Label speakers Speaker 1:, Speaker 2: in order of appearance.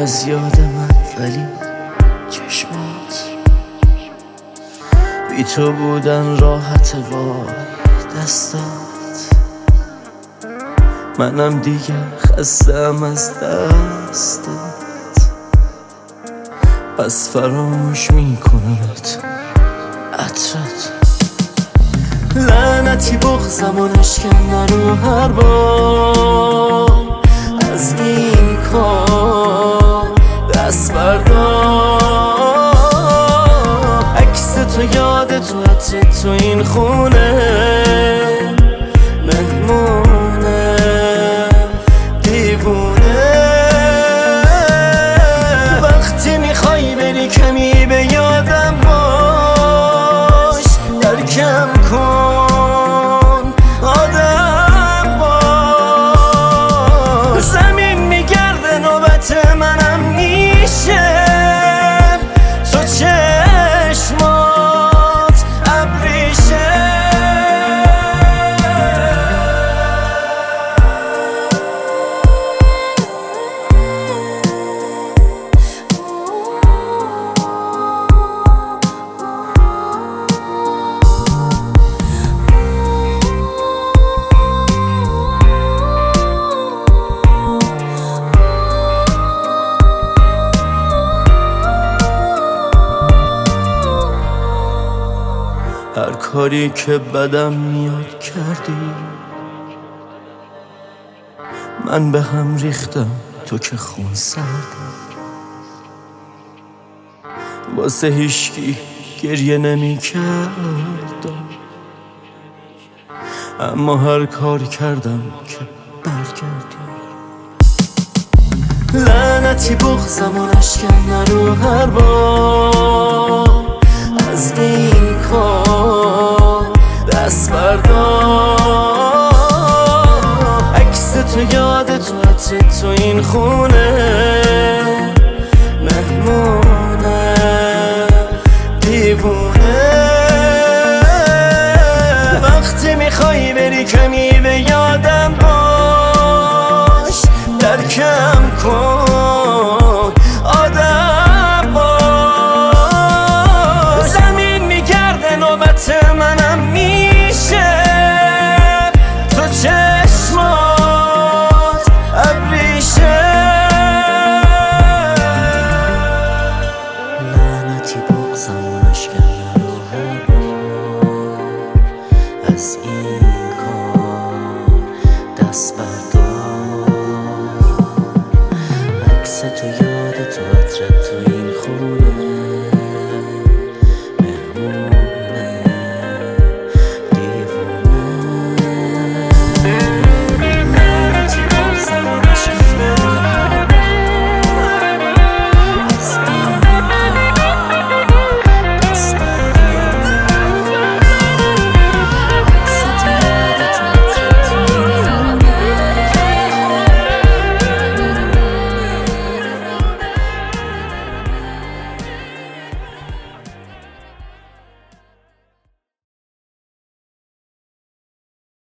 Speaker 1: از یاد من، ولی چشمات بی تو بودن راحت. وای دستات، منم دیگه خستم از دستت، پس فراموش میکنمت عطرت. لعنتی بغضمون اشکنه رو هر بار از این کار دست بردار. عکس تو یاد تو عطر تو این خونه مهمونه دیوونه. وقتی میخوای بری کمی به یادم باش، درکم کن آدم باش. زمین میگرده نوبت منم میشه، تو چشمات ابریشه. هر کاری که بدم میاد کردی، من به هم ریختم تو که خون سردی. واسه هیچکی گریه نمی کردم، اما هر کاری کردم که برگردی. لعنتی بغضمون اشکنه رو هر بار از این کار دست بردار. عکس تو یاد تو عطر تو این خونه مهمونه دیوونه. وقتی میخوای بری کمی به یادم باش، درکم کن آدم باش. زمین میگرده نوبت منم میشه، تو چشمات ابریشه. لعنتی بغضمون اشکنه رو هر بار از این کار دست بردار. عکس تو